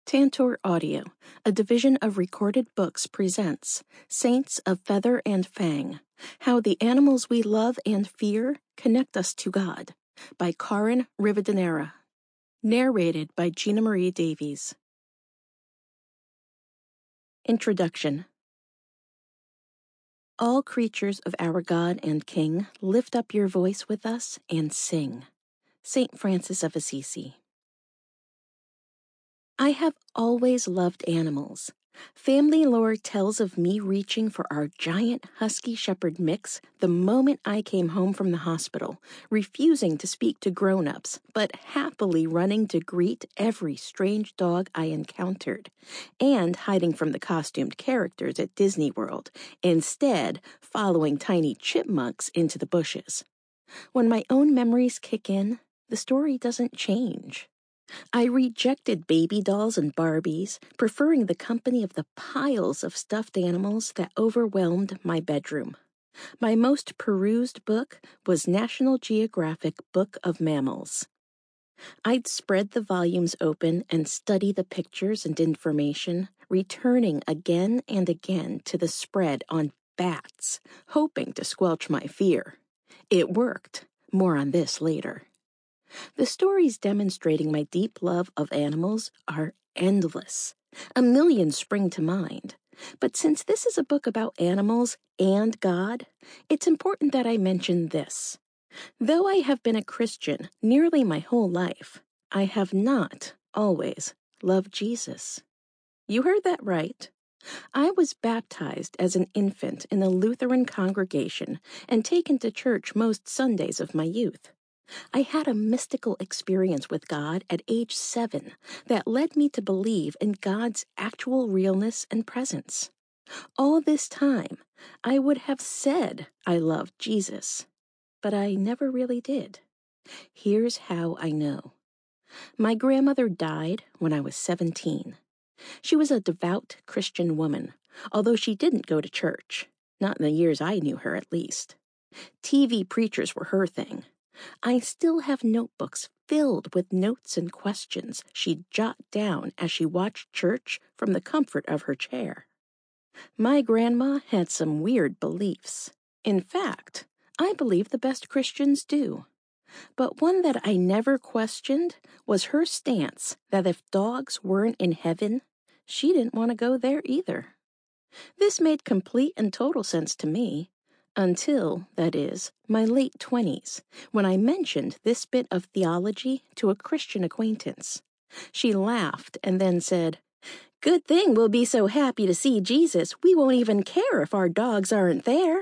Tantor Audio, a division of Recorded Books, presents Saints of Feather and Fang, How the Animals We Love and Fear Connect Us to God, by Karin Rivadeneira. Narrated by Gina Marie Davies. Introduction. All creatures of our God and King, lift up your voice with us and sing. St. Francis of Assisi. I have always loved animals. Family lore tells of me reaching for our giant husky shepherd mix the moment I came home from the hospital, refusing to speak to grown-ups, but happily running to greet every strange dog I encountered, and hiding from the costumed characters at Disney World, instead following tiny chipmunks into the bushes. When my own memories kick in, the story doesn't change. I rejected baby dolls and Barbies, preferring the company of the piles of stuffed animals that overwhelmed my bedroom. My most perused book was National Geographic Book of Mammals. I'd spread the volumes open and study the pictures and information, returning again and again to the spread on bats, hoping to squelch my fear. It worked. More on this later. The stories demonstrating my deep love of animals are endless. A million spring to mind. But since this is a book about animals and God, it's important that I mention this. Though I have been a Christian nearly my whole life, I have not always loved Jesus. You heard that right. I was baptized as an infant in a Lutheran congregation and taken to church most Sundays of my youth. I had a mystical experience with God at age 7 that led me to believe in God's actual realness and presence. All this time, I would have said I loved Jesus, but I never really did. Here's how I know. My grandmother died when I was 17. She was a devout Christian woman, although she didn't go to church, not in the years I knew her at least. TV preachers were her thing. I still have notebooks filled with notes and questions she'd jot down as she watched church from the comfort of her chair. My grandma had some weird beliefs. In fact, I believe the best Christians do. But one that I never questioned was her stance that if dogs weren't in heaven, she didn't want to go there either. This made complete and total sense to me. Until, that is, my late 20s, when I mentioned this bit of theology to a Christian acquaintance. She laughed and then said, "Good thing we'll be so happy to see Jesus, we won't even care if our dogs aren't there."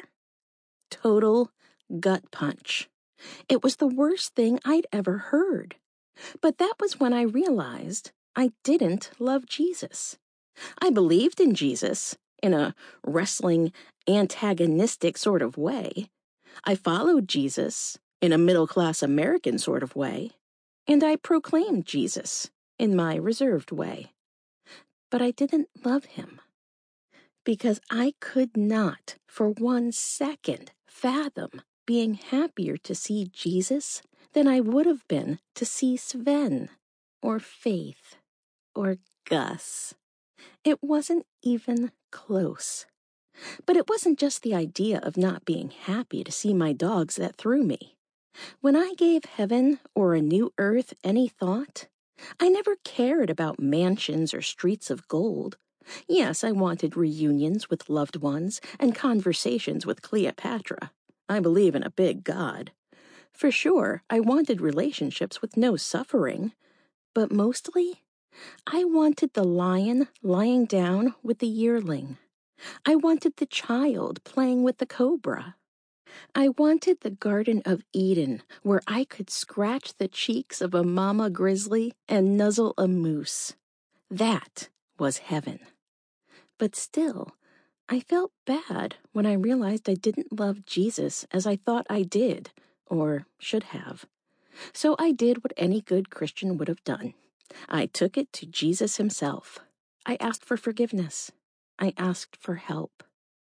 Total gut punch. It was the worst thing I'd ever heard. But that was when I realized I didn't love Jesus. I believed in Jesus, in a wrestling, antagonistic sort of way. I followed Jesus, in a middle-class American sort of way. And I proclaimed Jesus, in my reserved way. But I didn't love him. Because I could not, for 1 second, fathom being happier to see Jesus than I would have been to see Sven, or Faith, or Gus. It wasn't even close. But it wasn't just the idea of not being happy to see my dogs that threw me. When I gave heaven or a new earth any thought, I never cared about mansions or streets of gold. Yes, I wanted reunions with loved ones and conversations with Cleopatra. I believe in a big God. For sure, I wanted relationships with no suffering. But mostly, I wanted the lion lying down with the yearling. I wanted the child playing with the cobra. I wanted the Garden of Eden where I could scratch the cheeks of a mama grizzly and nuzzle a moose. That was heaven. But still, I felt bad when I realized I didn't love Jesus as I thought I did, or should have. So I did what any good Christian would have done. I took it to Jesus himself. I asked for forgiveness. I asked for help.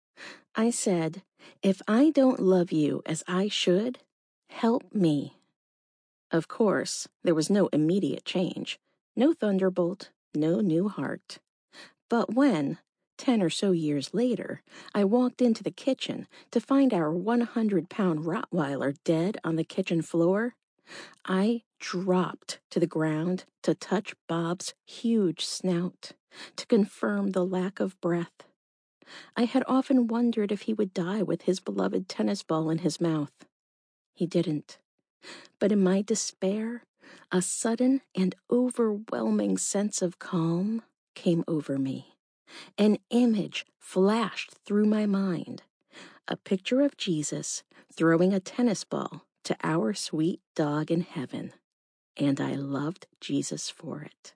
I said, "If I don't love you as I should, help me." Of course, there was no immediate change. No thunderbolt, no new heart. But when, 10 or so years later, I walked into the kitchen to find our 100-pound Rottweiler dead on the kitchen floor, I dropped to the ground to touch Bob's huge snout, to confirm the lack of breath. I had often wondered if he would die with his beloved tennis ball in his mouth. He didn't. But in my despair, a sudden and overwhelming sense of calm came over me. An image flashed through my mind, a picture of Jesus throwing a tennis ball to our sweet dog in heaven, and I loved Jesus for it.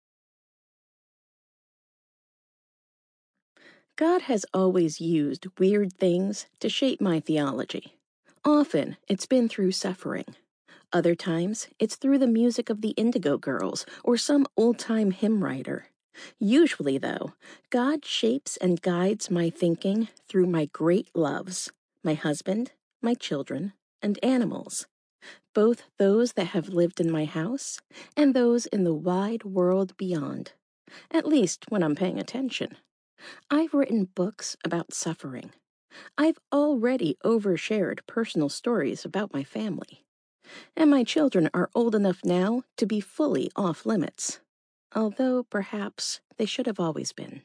God has always used weird things to shape my theology. Often, it's been through suffering. Other times, it's through the music of the Indigo Girls or some old-time hymn writer. Usually, though, God shapes and guides my thinking through my great loves, my husband, my children, and animals, both those that have lived in my house and those in the wide world beyond, at least when I'm paying attention. I've written books about suffering. I've already overshared personal stories about my family. And my children are old enough now to be fully off limits, although perhaps they should have always been.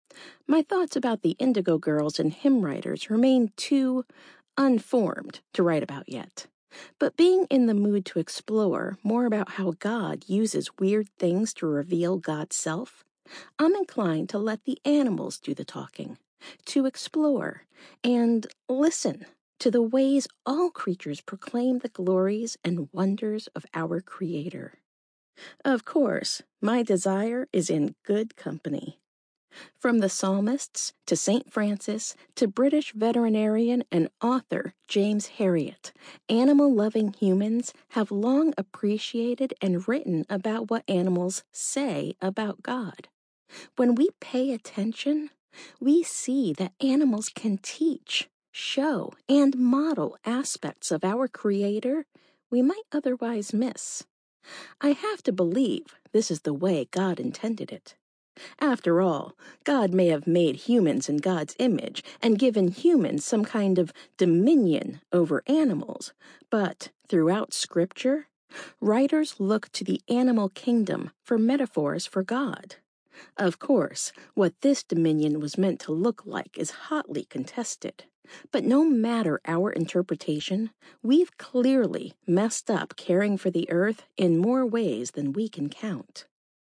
My thoughts about the Indigo Girls and hymn writers remain too unformed to write about yet. But being in the mood to explore more about how God uses weird things to reveal God's self, I'm inclined to let the animals do the talking, to explore and listen to the ways all creatures proclaim the glories and wonders of our Creator. Of course, my desire is in good company. From the psalmists to St. Francis to British veterinarian and author James Herriot, animal-loving humans have long appreciated and written about what animals say about God. When we pay attention, we see that animals can teach, show, and model aspects of our Creator we might otherwise miss. I have to believe this is the way God intended it. After all, God may have made humans in God's image and given humans some kind of dominion over animals, but throughout Scripture, writers look to the animal kingdom for metaphors for God. Of course, what this dominion was meant to look like is hotly contested. But no matter our interpretation, we've clearly messed up caring for the earth in more ways than we can count.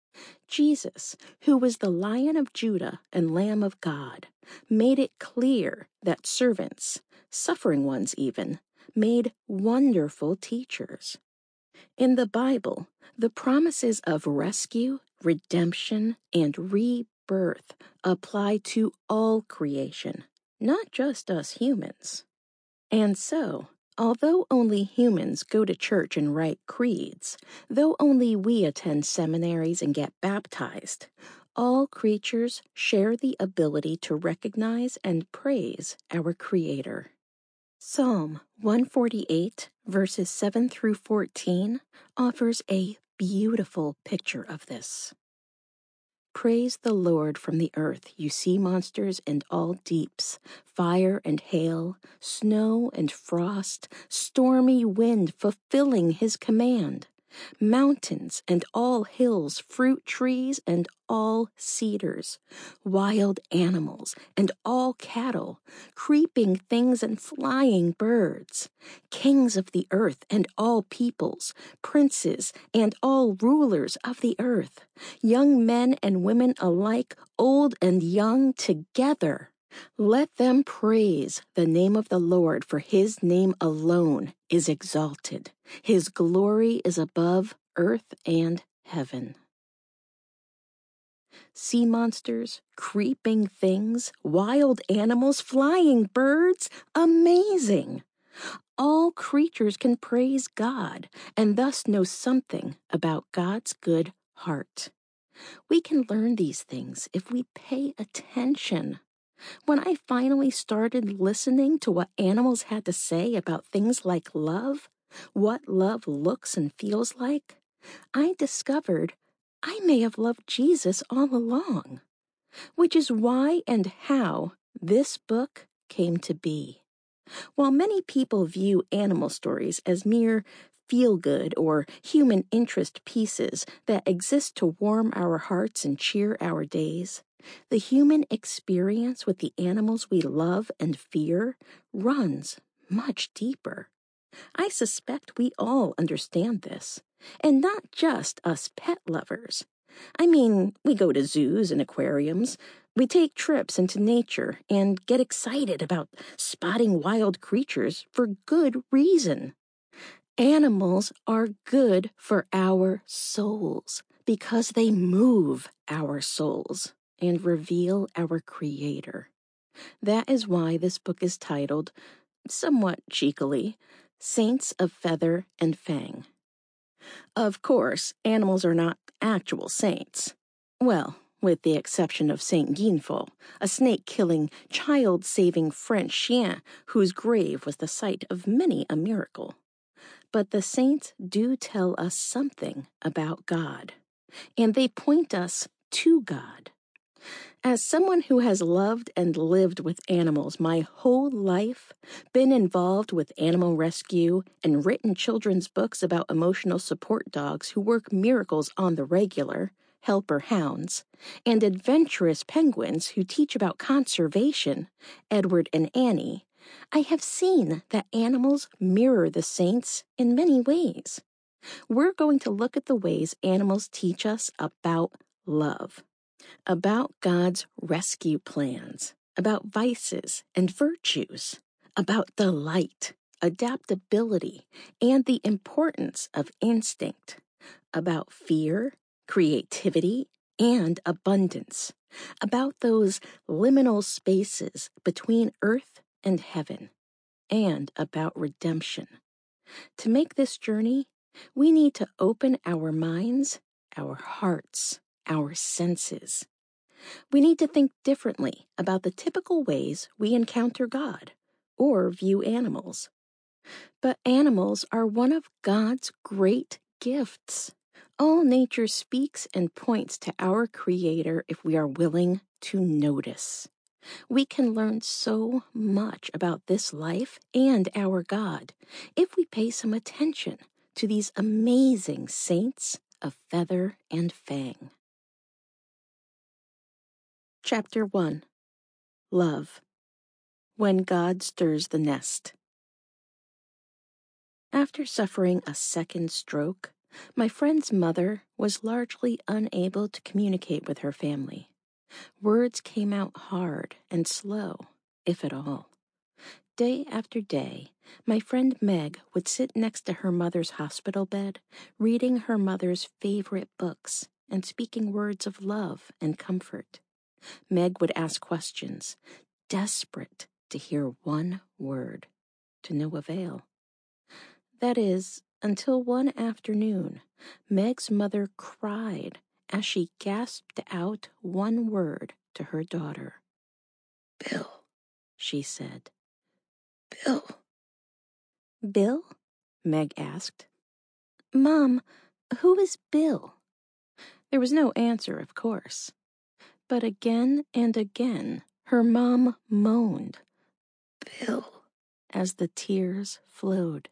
Jesus, who was the Lion of Judah and Lamb of God, made it clear that servants, suffering ones even, made wonderful teachers. In the Bible, the promises of rescue, redemption, and rebirth apply to all creation, not just us humans. And so, although only humans go to church and write creeds, though only we attend seminaries and get baptized, all creatures share the ability to recognize and praise our Creator. Psalm 148, verses 7 through 14, offers a beautiful picture of this. Praise the Lord from the earth, you sea monsters and all deeps, fire and hail, snow and frost, stormy wind fulfilling his command, mountains and all hills, fruit trees and all cedars, wild animals and all cattle, creeping things and flying birds, kings of the earth and all peoples, princes and all rulers of the earth, young men and women alike, old and young together. Let them praise the name of the Lord, for his name alone is exalted. His glory is above earth and heaven. Sea monsters, creeping things, wild animals, flying birds, amazing! All creatures can praise God and thus know something about God's good heart. We can learn these things if we pay attention. When I finally started listening to what animals had to say about things like love, what love looks and feels like, I discovered I may have loved Jesus all along, which is why and how this book came to be. While many people view animal stories as mere feel-good or human interest pieces that exist to warm our hearts and cheer our days, the human experience with the animals we love and fear runs much deeper. I suspect we all understand this, and not just us pet lovers. I mean, we go to zoos and aquariums, we take trips into nature and get excited about spotting wild creatures for good reason. Animals are good for our souls because they move our souls and reveal our Creator. That is why this book is titled, somewhat cheekily, Saints of Feather and Fang. Of course, animals are not actual saints. Well, with the exception of Saint Guinefol, a snake-killing, child-saving French chien whose grave was the site of many a miracle. But the saints do tell us something about God, and they point us to God. As someone who has loved and lived with animals my whole life, been involved with animal rescue, and written children's books about emotional support dogs who work miracles on the regular, helper hounds, and adventurous penguins who teach about conservation, Edward and Annie, I have seen that animals mirror the saints in many ways. We're going to look at the ways animals teach us about love, about God's rescue plans, about vices and virtues, about delight, adaptability, and the importance of instinct, about fear, creativity, and abundance, about those liminal spaces between earth and heaven, and about redemption. To make this journey, we need to open our minds, our hearts, our senses. We need to think differently about the typical ways we encounter God or view animals. But animals are one of God's great gifts. All nature speaks and points to our Creator if we are willing to notice. We can learn so much about this life and our God if we pay some attention to these amazing saints of feather and fang. Chapter 1. Love. When God Stirs the Nest. After suffering a second stroke, my friend's mother was largely unable to communicate with her family. Words came out hard and slow, if at all. Day after day, my friend Meg would sit next to her mother's hospital bed, reading her mother's favorite books and speaking words of love and comfort. Meg would ask questions, desperate to hear one word, to no avail. That is, until one afternoon, Meg's mother cried as she gasped out one word to her daughter. "Bill," she said. "Bill." "Bill?" Meg asked. "Mom, who is Bill?" There was no answer, of course. But again and again, her mom moaned, "Bill," as the tears flowed.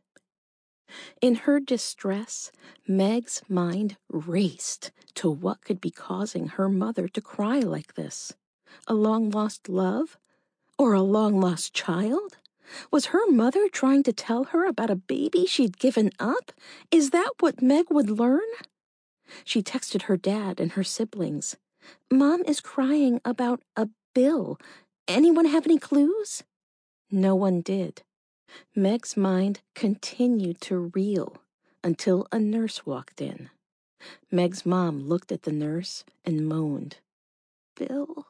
In her distress, Meg's mind raced to what could be causing her mother to cry like this. A long-lost love? Or a long-lost child? Was her mother trying to tell her about a baby she'd given up? Is that what Meg would learn? She texted her dad and her siblings. "Mom is crying about a bill. Anyone have any clues?" No one did. Meg's mind continued to reel until a nurse walked in. Meg's mom looked at the nurse and moaned. "Bill?"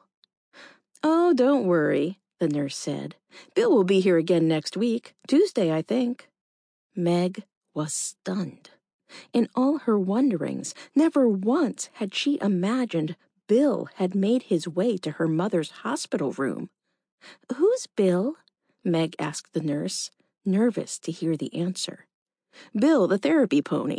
"Oh, don't worry," the nurse said. "Bill will be here again next week, Tuesday, I think." Meg was stunned. In all her wonderings, never once had she imagined Bill had made his way to her mother's hospital room. "Who's Bill?" Meg asked the nurse, nervous to hear the answer. "Bill, the therapy pony,"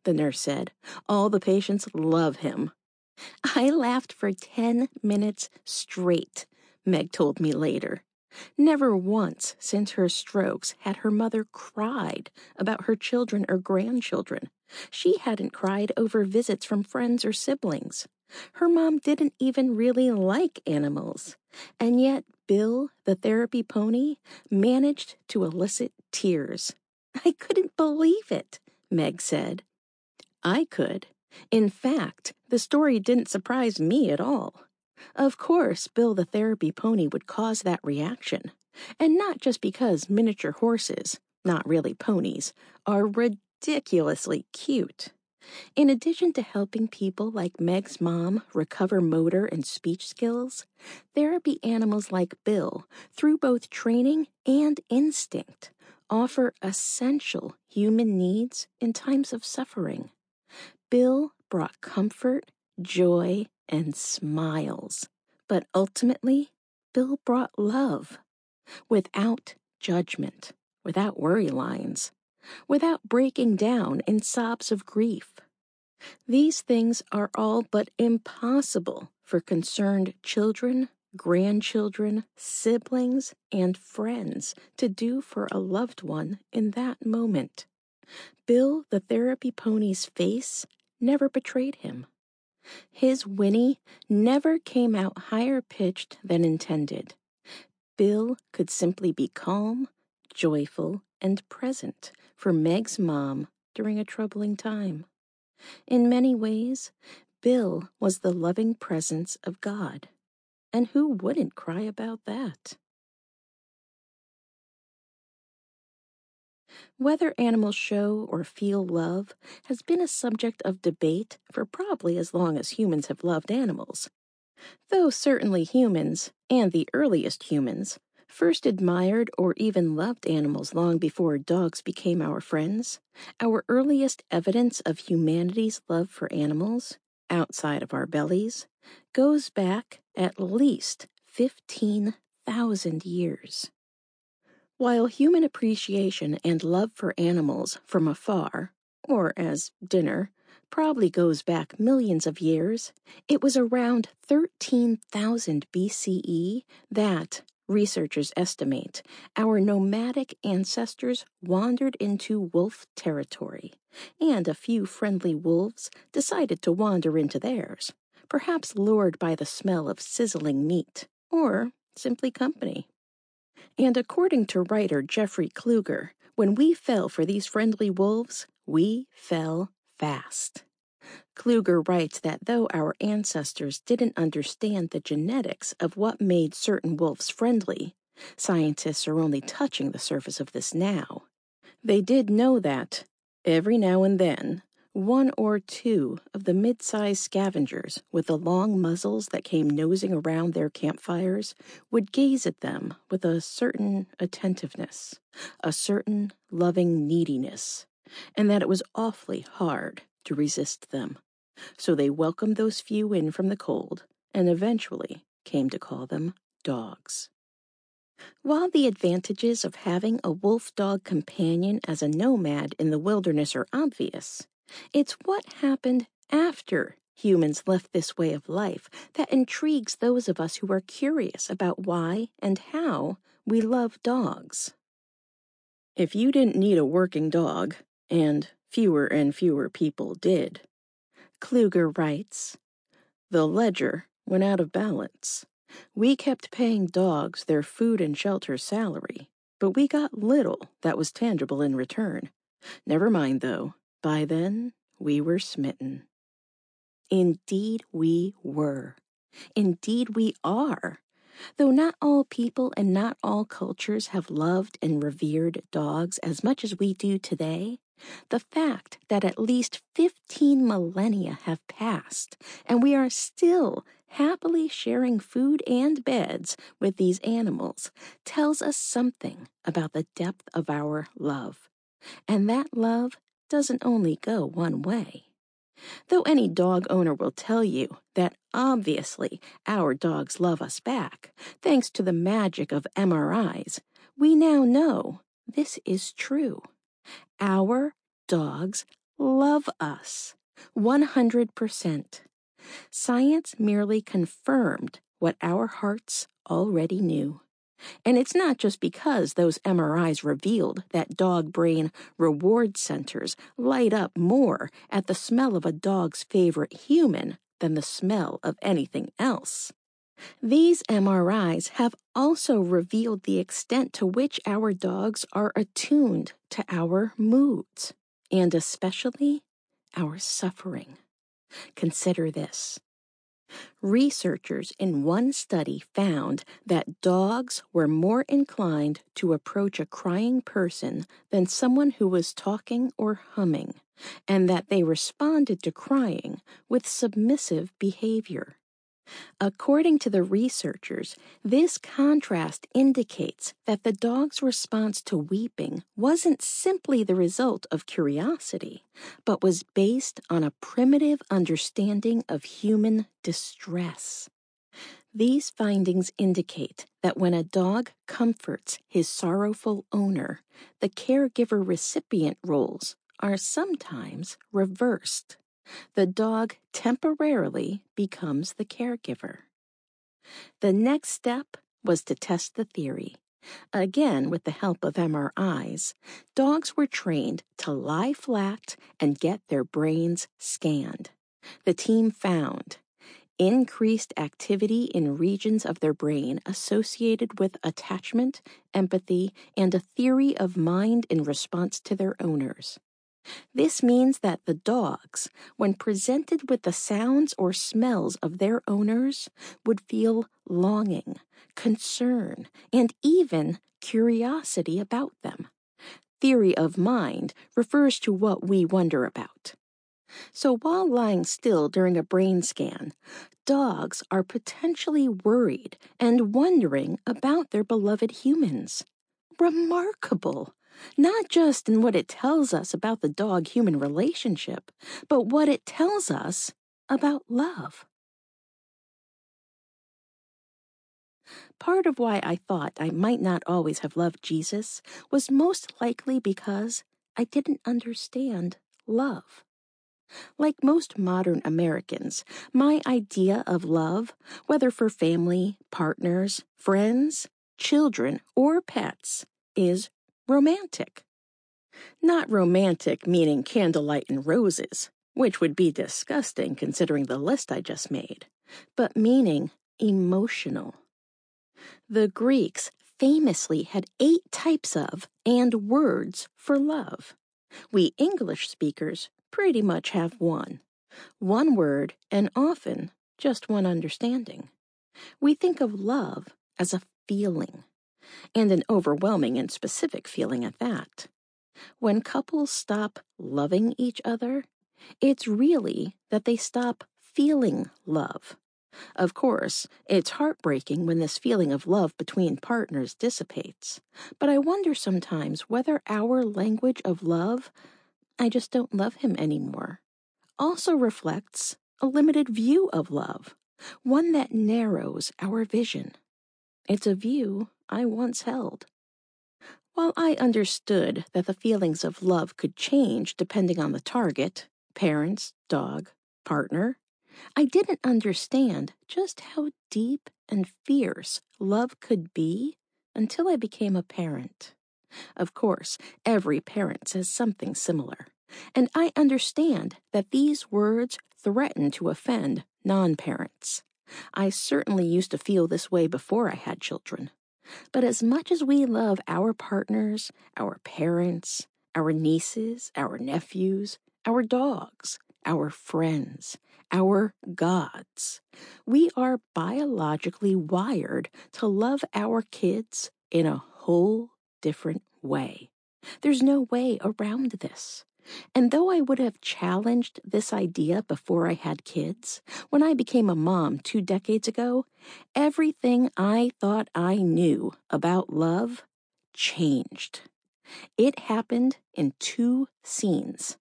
the nurse said. All the patients love him. I laughed for 10 minutes straight, Meg told me later. Never once since her strokes had her mother cried about her children or grandchildren. She hadn't cried over visits from friends or siblings. Her mom didn't even really like animals. And yet Bill, the therapy pony, managed to elicit tears. I couldn't believe it, Meg said. I could. In fact, the story didn't surprise me at all. Of course, Bill the therapy pony would cause that reaction. And not just because miniature horses, not really ponies, are ridiculously cute. In addition to helping people like Meg's mom recover motor and speech skills, therapy animals like Bill, through both training and instinct, offer essential human needs in times of suffering. Bill brought comfort, joy, and smiles. But ultimately, Bill brought love. Without judgment, without worry lines, without breaking down in sobs of grief. These things are all but impossible for concerned children, grandchildren, siblings, and friends to do for a loved one in that moment. Bill the therapy pony's face never betrayed him. His whinny never came out higher pitched than intended. Bill could simply be calm, joyful, and present for Meg's mom during a troubling time. In many ways, Bill was the loving presence of God. And who wouldn't cry about that? Whether animals show or feel love has been a subject of debate for probably as long as humans have loved animals. Though certainly humans, and the earliest humans, first admired or even loved animals long before dogs became our friends, our earliest evidence of humanity's love for animals, outside of our bellies, goes back at least 15,000 years. While human appreciation and love for animals from afar, or as dinner, probably goes back millions of years, it was around 13,000 BCE that, researchers estimate, our nomadic ancestors wandered into wolf territory, and a few friendly wolves decided to wander into theirs, perhaps lured by the smell of sizzling meat, or simply company. And according to writer Jeffrey Kluger, when we fell for these friendly wolves, we fell fast. Kluger writes that though our ancestors didn't understand the genetics of what made certain wolves friendly, scientists are only touching the surface of this now. They did know that, every now and then, one or two of the mid-sized scavengers with the long muzzles that came nosing around their campfires would gaze at them with a certain attentiveness, a certain loving neediness, and that it was awfully hard to resist them. So they welcomed those few in from the cold and eventually came to call them dogs. While the advantages of having a wolf-dog companion as a nomad in the wilderness are obvious, it's what happened after humans left this way of life that intrigues those of us who are curious about why and how we love dogs. If you didn't need a working dog, and fewer people did, Kluger writes, the ledger went out of balance. We kept paying dogs their food and shelter salary, but we got little that was tangible in return. Never mind, though, by then we were smitten. Indeed we were. Indeed we are. Though not all people and not all cultures have loved and revered dogs as much as we do today, the fact that at least 15 millennia have passed and we are still happily sharing food and beds with these animals tells us something about the depth of our love. And that love doesn't only go one way. Though any dog owner will tell you that obviously our dogs love us back, thanks to the magic of MRIs, we now know this is true. Our dogs love us 100%. Science merely confirmed what our hearts already knew. And it's not just because those MRIs revealed that dog brain reward centers light up more at the smell of a dog's favorite human than the smell of anything else. These MRIs have also revealed the extent to which our dogs are attuned to our moods, and especially our suffering. Consider this. Researchers in one study found that dogs were more inclined to approach a crying person than someone who was talking or humming, and that they responded to crying with submissive behavior. According to the researchers, this contrast indicates that the dog's response to weeping wasn't simply the result of curiosity, but was based on a primitive understanding of human distress. These findings indicate that when a dog comforts his sorrowful owner, the caregiver-recipient roles are sometimes reversed. The dog temporarily becomes the caregiver. The next step was to test the theory. Again, with the help of MRIs, dogs were trained to lie flat and get their brains scanned. The team found increased activity in regions of their brain associated with attachment, empathy, and a theory of mind in response to their owners. This means that the dogs, when presented with the sounds or smells of their owners, would feel longing, concern, and even curiosity about them. Theory of mind refers to what we wonder about. So while lying still during a brain scan, dogs are potentially worried and wondering about their beloved humans. Remarkable! Not just in what it tells us about the dog-human relationship, but what it tells us about love. Part of why I thought I might not always have loved Jesus was most likely because I didn't understand love. Like most modern Americans, my idea of love, whether for family, partners, friends, children, or pets, is romantic. Not romantic meaning candlelight and roses, which would be disgusting considering the list I just made, but meaning emotional. The Greeks famously had 8 types of and words for love. We English speakers pretty much have one word and often just one understanding. We think of love as a feeling, and an overwhelming and specific feeling at that. When couples stop loving each other, it's really that they stop feeling love. Of course, it's heartbreaking when this feeling of love between partners dissipates, but I wonder sometimes whether our language of love, I just don't love him anymore, also reflects a limited view of love, one that narrows our vision. It's a view I once held. While I understood that the feelings of love could change depending on the target, parents, dog, partner, I didn't understand just how deep and fierce love could be until I became a parent. Of course, every parent says something similar, and I understand that these words threaten to offend non-parents. I certainly used to feel this way before I had children. But as much as we love our partners, our parents, our nieces, our nephews, our dogs, our friends, our gods, we are biologically wired to love our kids in a whole different way. There's no way around this. And though I would have challenged this idea before I had kids, when I became a mom 2 decades ago, everything I thought I knew about love changed. It happened in 2 scenes.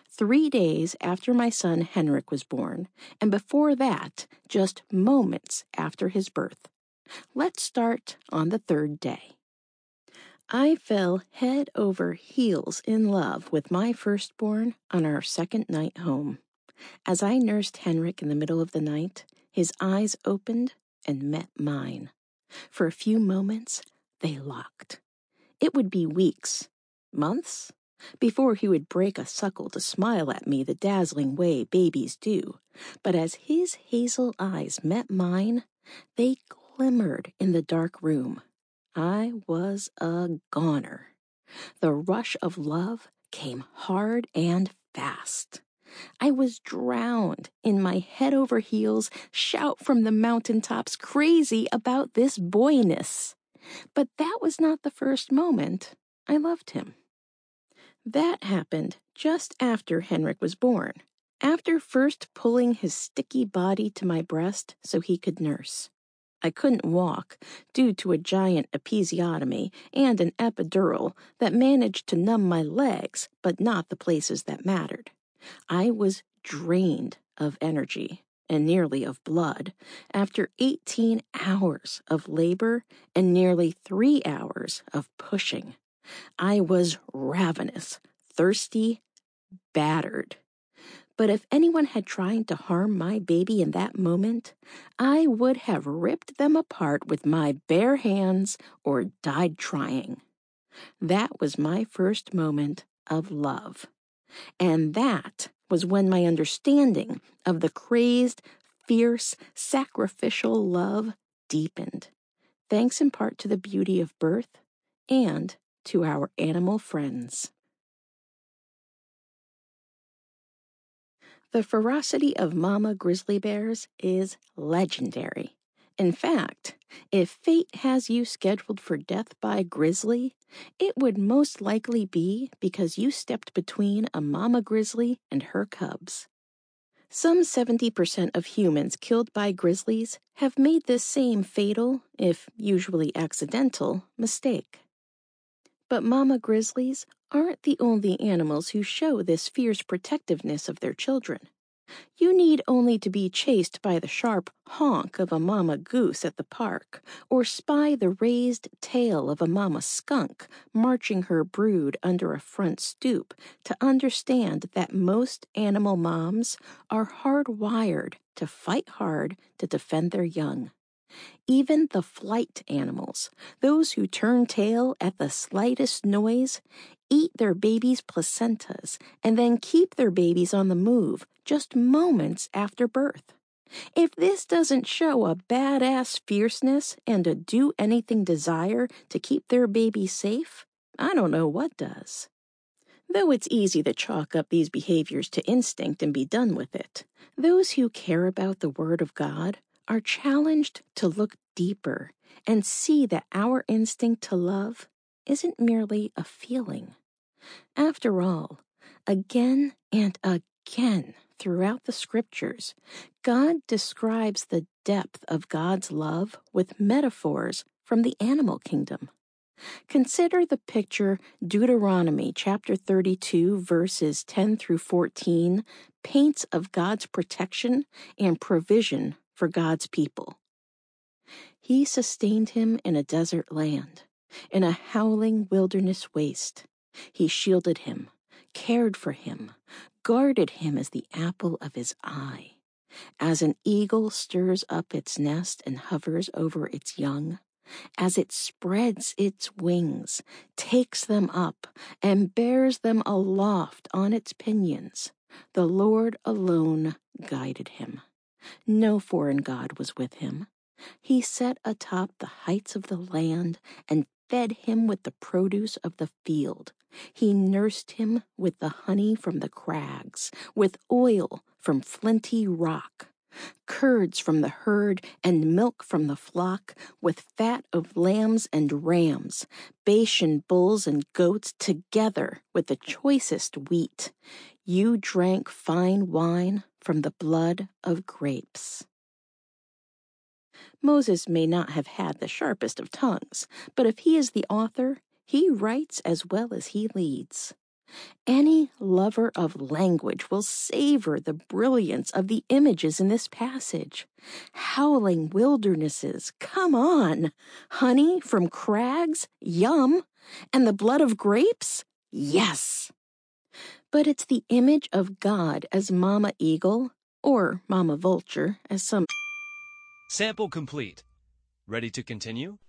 3 days after my son Henrik was born, and before that, just moments after his birth. Let's start on the 3rd day. I fell head over heels in love with my firstborn on our second night home. As I nursed Henrik in the middle of the night, his eyes opened and met mine. For a few moments, they locked. It would be weeks, months, before he would break a suckle to smile at me the dazzling way babies do. But as his hazel eyes met mine, they glimmered in the dark room. I was a goner. The rush of love came hard and fast. I was drowned in my head over heels, shout from the mountaintops, crazy about this boyness. But that was not the first moment I loved him. That happened just after Henrik was born, after first pulling his sticky body to my breast so he could nurse. I couldn't walk due to a giant episiotomy and an epidural that managed to numb my legs, but not the places that mattered. I was drained of energy and nearly of blood after 18 hours of labor and nearly 3 hours of pushing. I was ravenous, thirsty, battered. But if anyone had tried to harm my baby in that moment, I would have ripped them apart with my bare hands or died trying. That was my first moment of love. And that was when my understanding of the crazed, fierce, sacrificial love deepened, thanks in part to the beauty of birth and to our animal friends. The ferocity of mama grizzly bears is legendary. In fact, if fate has you scheduled for death by grizzly, it would most likely be because you stepped between a mama grizzly and her cubs. Some 70% of humans killed by grizzlies have made this same fatal, if usually accidental, mistake. But mama grizzlies aren't the only animals who show this fierce protectiveness of their children. You need only to be chased by the sharp honk of a mama goose at the park, or spy the raised tail of a mama skunk marching her brood under a front stoop to understand that most animal moms are hardwired to fight hard to defend their young. Even the flight animals, those who turn tail at the slightest noise, eat their babies' placentas and then keep their babies on the move just moments after birth. If this doesn't show a badass fierceness and a do-anything desire to keep their baby safe, I don't know what does. Though it's easy to chalk up these behaviors to instinct and be done with it, those who care about the Word of God are challenged to look deeper and see that our instinct to love isn't merely a feeling. After all, again and again throughout the Scriptures, God describes the depth of God's love with metaphors from the animal kingdom. Consider the picture Deuteronomy chapter 32, verses 10 through 14 paints of God's protection and provision for God's people. He sustained him in a desert land, in a howling wilderness waste. He shielded him, cared for him, guarded him as the apple of his eye. As an eagle stirs up its nest and hovers over its young, as it spreads its wings, takes them up, and bears them aloft on its pinions, the Lord alone guided him. No foreign god was with him. He sat atop the heights of the land and fed him with the produce of the field. He nursed him with the honey from the crags, with oil from flinty rock, curds from the herd and milk from the flock, with fat of lambs and rams, Bashan bulls and goats, together with the choicest wheat. You drank fine wine from the blood of grapes. Moses may not have had the sharpest of tongues, but if he is the author, he writes as well as he leads. Any lover of language will savor the brilliance of the images in this passage. Howling wildernesses, come on! Honey from crags, yum! And the blood of grapes? Yes. But it's the image of God as Mama Eagle, or Mama Vulture, as some. Sample complete. Ready to continue?